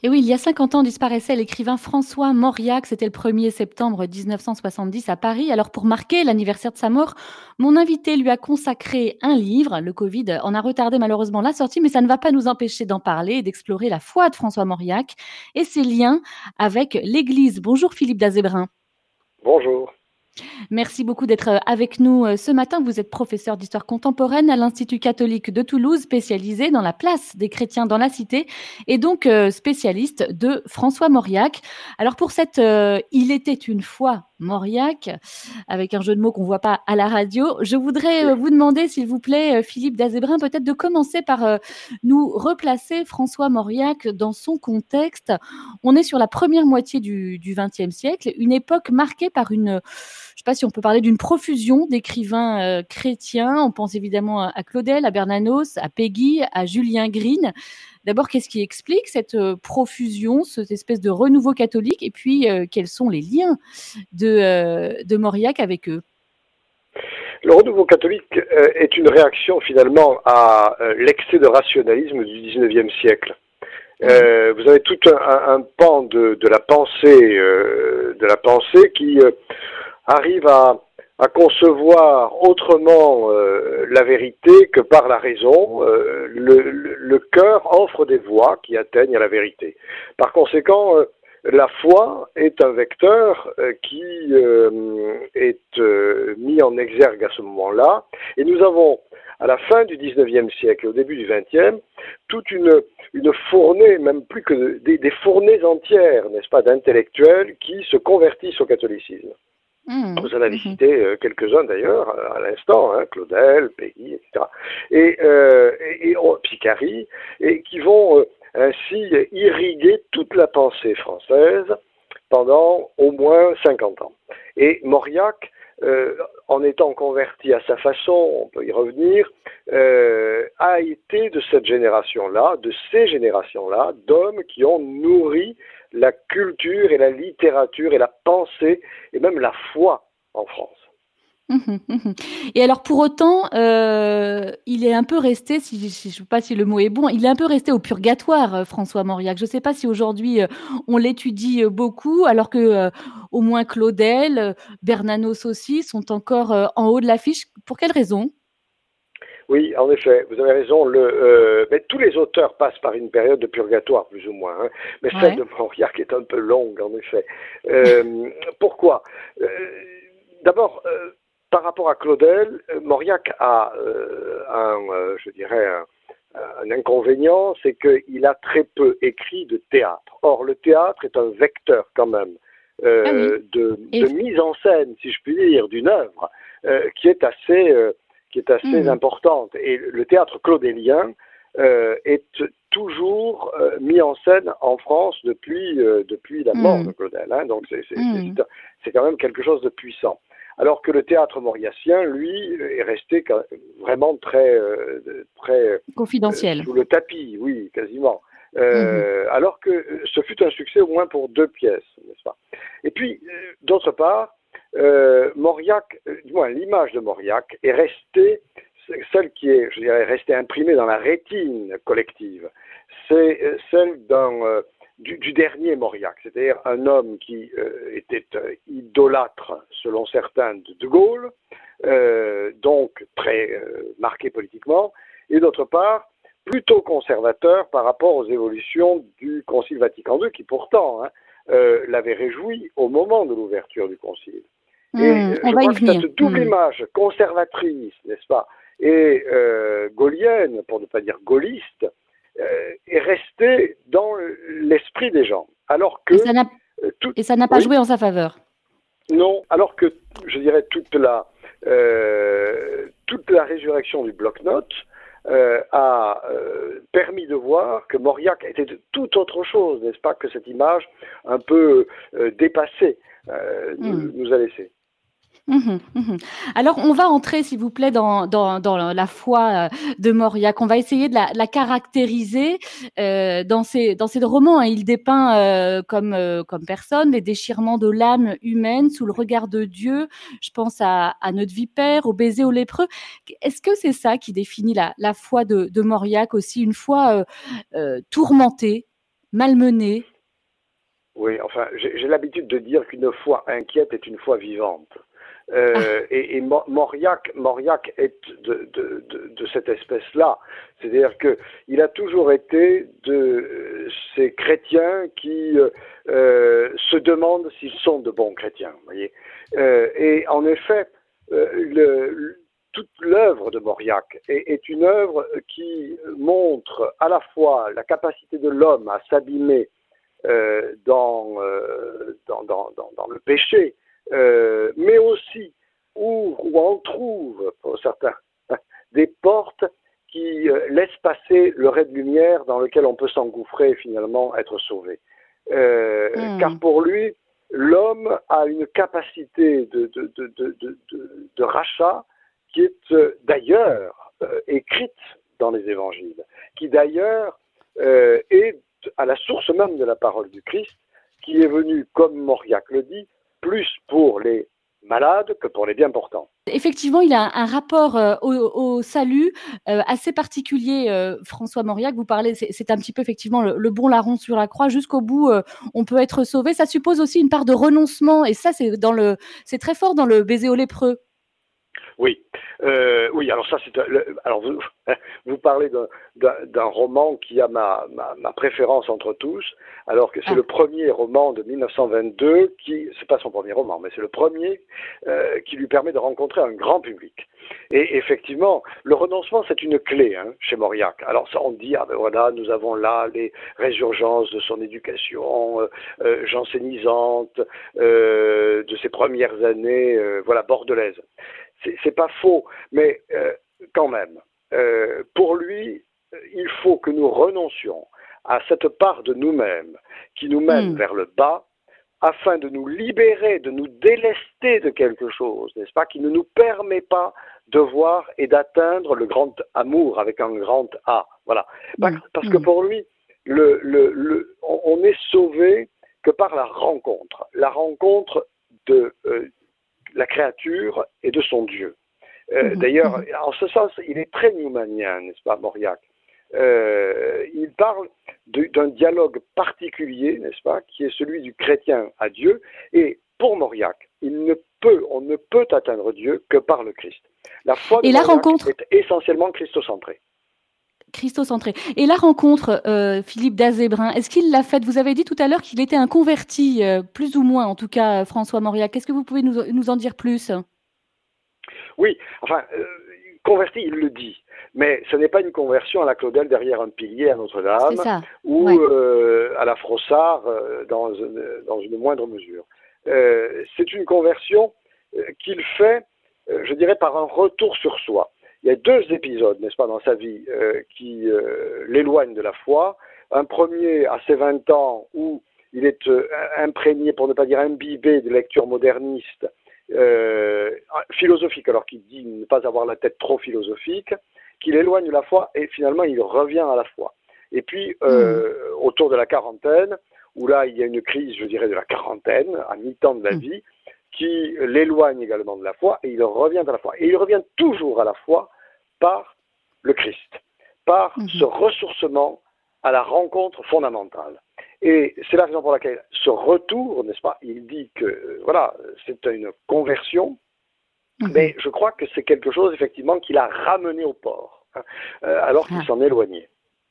Et oui, il y a 50 ans disparaissait l'écrivain François Mauriac. C'était le 1er septembre 1970 à Paris. Alors pour marquer l'anniversaire de sa mort, mon invité lui a consacré un livre. Le Covid en a retardé malheureusement la sortie, mais ça ne va pas nous empêcher d'en parler et d'explorer la foi de François Mauriac et ses liens avec l'Église. Bonjour Philippe Dazébrin. Bonjour. Merci beaucoup d'être avec nous ce matin. Vous êtes professeur d'histoire contemporaine à l'Institut catholique de Toulouse, spécialisé dans la place des chrétiens dans la cité et donc spécialiste de François Mauriac. Alors pour cette Il était une fois Mauriac, avec un jeu de mots qu'on ne voit pas à la radio, je voudrais vous demander, s'il vous plaît, Philippe Dazébrin, peut-être de commencer par nous replacer François Mauriac dans son contexte. On est sur la première moitié du XXe siècle, une époque marquée par une je ne sais pas si on peut parler d'une profusion d'écrivains chrétiens. On pense évidemment à Claudel, à Bernanos, à Péguy, à Julien Green. D'abord, qu'est-ce qui explique cette profusion, cette espèce de renouveau catholique? Et puis, quels sont les liens de Mauriac avec eux? Le renouveau catholique est une réaction finalement à l'excès de rationalisme du XIXe siècle. Vous avez tout un pan de la pensée qui arrive à concevoir autrement la vérité que par la raison. Le cœur offre des voies qui atteignent à la vérité. Par conséquent, la foi est un vecteur qui est mis en exergue à ce moment-là. Et nous avons, à la fin du XIXe siècle, au début du XXe, toute une fournée, même plus que des fournées entières, n'est-ce pas, d'intellectuels qui se convertissent au catholicisme. Vous en avez cité quelques-uns d'ailleurs à l'instant, Claudel, Péguy, etc. Et Picari, et qui vont ainsi irriguer toute la pensée française pendant au moins 50 ans. Et Mauriac, en étant converti à sa façon, on peut y revenir, a été de cette génération-là, de ces générations-là, d'hommes qui ont nourri la culture et la littérature et la pensée et même la foi en France. Et alors pour autant, il est un peu resté, je ne sais pas si le mot est bon, il est un peu resté au purgatoire, François Mauriac. Je ne sais pas si aujourd'hui on l'étudie beaucoup, alors que au moins Claudel, Bernanos aussi sont encore en haut de l'affiche. Pour quelle raison? Oui, en effet, vous avez raison. Mais tous les auteurs passent par une période de purgatoire, plus ou moins. Mais celle Ouais. de Mauriac est un peu longue, en effet. Pourquoi D'abord, par rapport à Claudel, Mauriac a un inconvénient, c'est qu'il a très peu écrit de théâtre. Or, le théâtre est un vecteur quand même Ah oui. Et... de mise en scène, si je puis dire, d'une œuvre qui est assez Hmm. importante. Et le théâtre claudélien est toujours mis en scène en France depuis la mort de Hmm. Claudel. Donc Hmm. c'est quand même quelque chose de puissant. Alors que le théâtre mauriacien, lui, est resté vraiment très Confidentiel. sous le tapis, oui, quasiment. Mhm. Alors que ce fut un succès au moins pour 2 pièces, n'est-ce pas? Et puis, d'autre part, Mauriac, du moins l'image de Mauriac est restée, celle qui est, je dirais, restée imprimée dans la rétine collective, c'est celle du dernier Mauriac, c'est-à-dire un homme qui était idolâtre, selon certains, de Gaulle, donc très marqué politiquement, et d'autre part, plutôt conservateur par rapport aux évolutions du Concile Vatican II, qui pourtant l'avait réjoui au moment de l'ouverture du Concile. Et On je va y crois que venir. cette double image conservatrice, n'est-ce pas, et gaulienne, pour ne pas dire gaulliste, est restée dans l'esprit des gens. Alors Et que, ça n'a tout, et ça n'a pas oui, joué en sa faveur. non, alors que, je dirais, toute la résurrection du bloc-notes a permis de voir que Mauriac était de toute autre chose, n'est-ce pas, que cette image un peu dépassée Hmm. nous a laissé. Alors, on va entrer, s'il vous plaît, dans la foi de Mauriac. On va essayer de la caractériser dans ses romans. Il dépeint comme personne les déchirements de l'âme humaine sous le regard de Dieu. Je pense à Notre Vipère, au baiser aux lépreux. Est-ce que c'est ça qui définit la foi de Mauriac aussi, une foi tourmentée? malmenée? Oui, enfin, j'ai l'habitude de dire qu'une foi inquiète est une foi vivante. Ah, Mauriac est de cette espèce-là. C'est-à-dire qu'il a toujours été de ces chrétiens qui se demandent s'ils sont de bons chrétiens. Vous voyez. Et en effet, toute l'œuvre de Mauriac est une œuvre qui montre à la fois la capacité de l'homme à s'abîmer dans le péché, mais aussi où on trouve, pour certains, des portes qui laissent passer le ray de lumière dans lequel on peut s'engouffrer et finalement être sauvé. Car pour lui, l'homme a une capacité de rachat qui est d'ailleurs écrite dans les évangiles, qui d'ailleurs est à la source même de la parole du Christ, qui est venue, comme Mauriac le dit, plus pour les malades que pour les bien portants. Effectivement, il a un rapport au salut assez particulier, François Mauriac. Vous parlez, c'est un petit peu effectivement le bon larron sur la croix. Jusqu'au bout, on peut être sauvé. Ça suppose aussi une part de renoncement. Et ça, c'est très fort dans le baiser aux lépreux. Oui, oui. Alors ça, alors vous parlez d'un roman qui a ma préférence entre tous, alors que c'est le premier roman de 1922 c'est pas son premier roman, mais c'est le premier qui lui permet de rencontrer un grand public. Et effectivement, le renoncement, c'est une clé chez Mauriac. Alors ça, on dit, ah ben voilà, nous avons là les résurgences de son éducation jansénisante, de ses premières années, voilà, bordelaise. C'est pas faux, mais quand même, pour lui, il faut que nous renoncions à cette part de nous-mêmes qui nous mène vers le bas, afin de nous libérer, de nous délester de quelque chose, n'est-ce pas, qui ne nous permet pas de voir et d'atteindre le grand amour avec un grand A. Voilà. Parce que pour lui, on est sauvé que par la rencontre de la créature et de son Dieu. D'ailleurs, en ce sens, il est très newmanien, n'est-ce pas, Mauriac. Il parle d'un dialogue particulier, n'est-ce pas, qui est celui du chrétien à Dieu. Et pour Mauriac, on ne peut atteindre Dieu que par le Christ. La foi de Mauriac est essentiellement christocentrée. Christocentré. Et la rencontre, Philippe Dazébrin, est-ce qu'il l'a faite? Vous avez dit tout à l'heure qu'il était un converti, plus ou moins, en tout cas, François Mauriac. Qu'est-ce que vous pouvez nous en dire plus? Oui, enfin, converti, il le dit, mais ce n'est pas une conversion à la Claudel derrière un pilier à Notre-Dame ou à la Frossard dans une moindre mesure. C'est une conversion qu'il fait, je dirais, par un retour sur soi. Il y a deux épisodes, n'est-ce pas, dans sa vie qui l'éloignent de la foi. Un premier à ses 20 ans où il est imprégné, pour ne pas dire imbibé, de lectures modernistes, philosophique, alors qu'il dit ne pas avoir la tête trop philosophique, qu'il éloigne de la foi et finalement il revient à la foi. Et puis autour de la quarantaine, où là il y a une crise, je dirais, de la quarantaine, à mi-temps de la vie, qui l'éloigne également de la foi et il revient à la foi. Et il revient toujours à la foi par le Christ, par ce ressourcement à la rencontre fondamentale. Et c'est la raison pour laquelle ce retour, n'est-ce pas, il dit que, voilà, c'est une conversion, mais je crois que c'est quelque chose, effectivement, qu'il a ramené au port, alors qu'il s'en éloignait.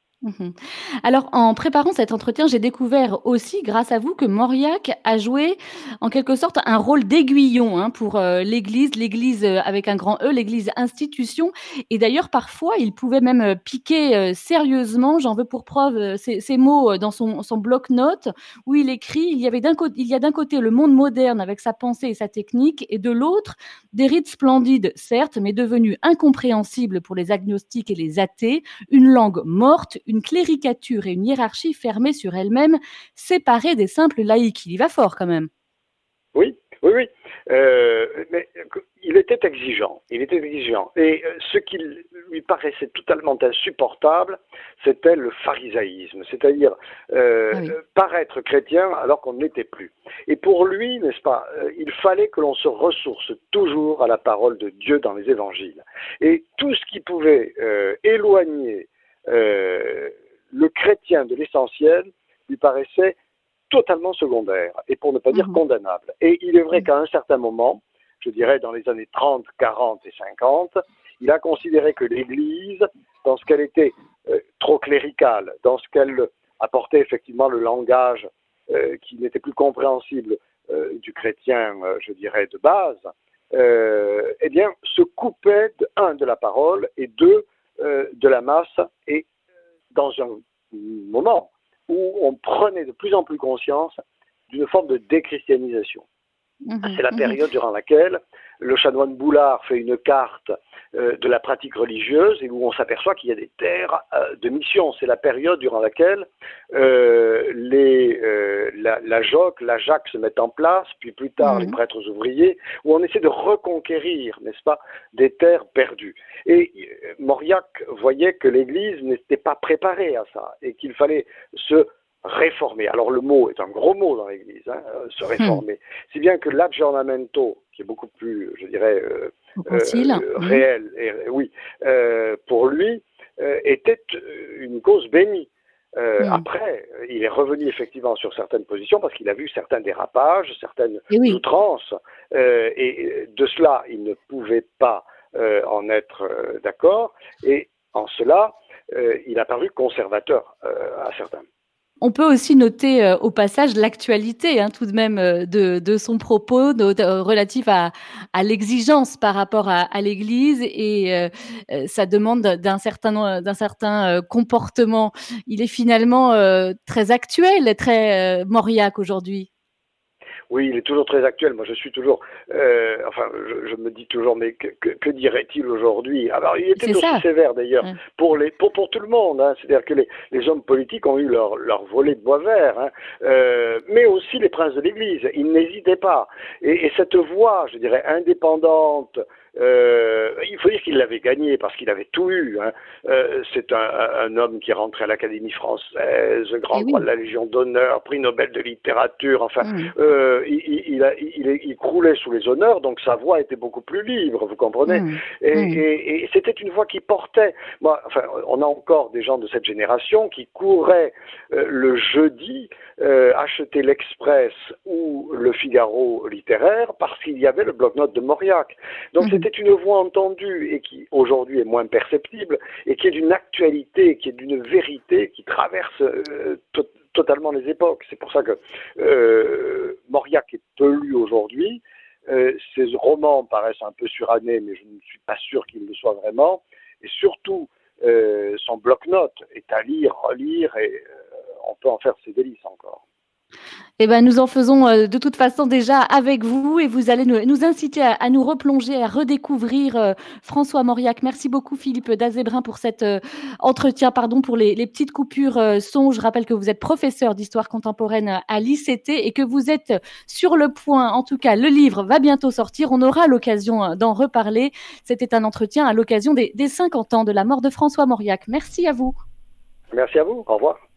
Alors, en préparant cet entretien, j'ai découvert aussi, grâce à vous, que Mauriac a joué en quelque sorte un rôle d'aiguillon pour l'Église avec un grand E, l'Église institution. Et d'ailleurs, parfois, il pouvait même piquer sérieusement. J'en veux pour preuve ces mots dans son bloc-notes où il écrit il y a d'un côté le monde moderne avec sa pensée et sa technique, et de l'autre des rites splendides, certes, mais devenus incompréhensibles pour les agnostiques et les athées, une langue morte, une cléricature et une hiérarchie fermée sur elle-même, séparée des simples laïcs. Il y va fort quand même. Oui. Mais il était exigeant. Et ce qui lui paraissait totalement insupportable, c'était le pharisaïsme, c'est-à-dire paraître chrétien alors qu'on ne l'était plus. Et pour lui, n'est-ce pas, il fallait que l'on se ressource toujours à la parole de Dieu dans les évangiles. Et tout ce qui pouvait éloigner le chrétien de l'essentiel, lui paraissait totalement secondaire, et pour ne pas dire condamnable. Et il est vrai qu'à un certain moment, je dirais dans les années 30, 40 et 50, il a considéré que l'Église, dans ce qu'elle était trop cléricale, dans ce qu'elle apportait effectivement le langage qui n'était plus compréhensible du chrétien, je dirais, de base, eh bien, se coupait, de la parole, et de la masse, et dans un moment où on prenait de plus en plus conscience d'une forme de déchristianisation. C'est la période durant laquelle le chanoine Boulard fait une carte de la pratique religieuse et où on s'aperçoit qu'il y a des terres de mission. C'est la période durant laquelle la JOC, la JAC se mettent en place, puis plus tard les prêtres ouvriers, où on essaie de reconquérir, n'est-ce pas, des terres perdues. Et Mauriac voyait que l'Église n'était pas préparée à ça et qu'il fallait se réformer. Alors le mot est un gros mot dans l'Église, se réformer. Si bien que l'aggiornamento, qui est beaucoup plus, je dirais, réel, pour lui, était une cause bénie. Après, il est revenu effectivement sur certaines positions parce qu'il a vu certains dérapages, certaines outrances, et de cela, il ne pouvait pas en être d'accord, et en cela, il a paru conservateur à certains. On peut aussi noter au passage l'actualité tout de même de son propos relatif à l'exigence par rapport à l'Église et sa demande d'un certain comportement. Il est finalement très actuel, très Mauriac aujourd'hui. Oui, il est toujours très actuel. Moi, je suis toujours, je me dis toujours, mais que dirait-il aujourd'hui? Alors, il était aussi sévère d'ailleurs pour tout le monde. C'est-à-dire que les hommes politiques ont eu leur volet de bois vert, mais aussi les princes de l'Église. Ils n'hésitaient pas. Et cette voix, je dirais, indépendante. Il faut dire qu'il l'avait gagné parce qu'il avait tout eu. C'est un homme qui est rentré à l'Académie française, grand croix de la Légion d'honneur, prix Nobel de littérature. Enfin, il croulait sous les honneurs, donc sa voix était beaucoup plus libre, vous comprenez. Et c'était une voix qui portait. Moi, enfin, on a encore des gens de cette génération qui couraient le jeudi acheter l'Express ou le Figaro littéraire parce qu'il y avait le bloc-notes de Mauriac. Donc c'était une voix entendue et qui aujourd'hui est moins perceptible et qui est d'une actualité, qui est d'une vérité qui traverse totalement les époques. C'est pour ça que Mauriac est peu lu aujourd'hui. Ses romans paraissent un peu surannés, mais je ne suis pas sûr qu'il le soit vraiment. Et surtout, son bloc-notes est à lire, relire, et on peut en faire ses délices encore. Eh ben, nous en faisons de toute façon déjà avec vous et vous allez nous inciter à nous replonger, à redécouvrir François Mauriac. Merci beaucoup Philippe Dazébrin pour cet entretien, pour les petites coupures son. Je rappelle que vous êtes professeur d'histoire contemporaine à l'ICT et que vous êtes sur le point, en tout cas le livre va bientôt sortir, on aura l'occasion d'en reparler. C'était un entretien à l'occasion des 50 ans de la mort de François Mauriac. Merci à vous. Merci à vous, au revoir.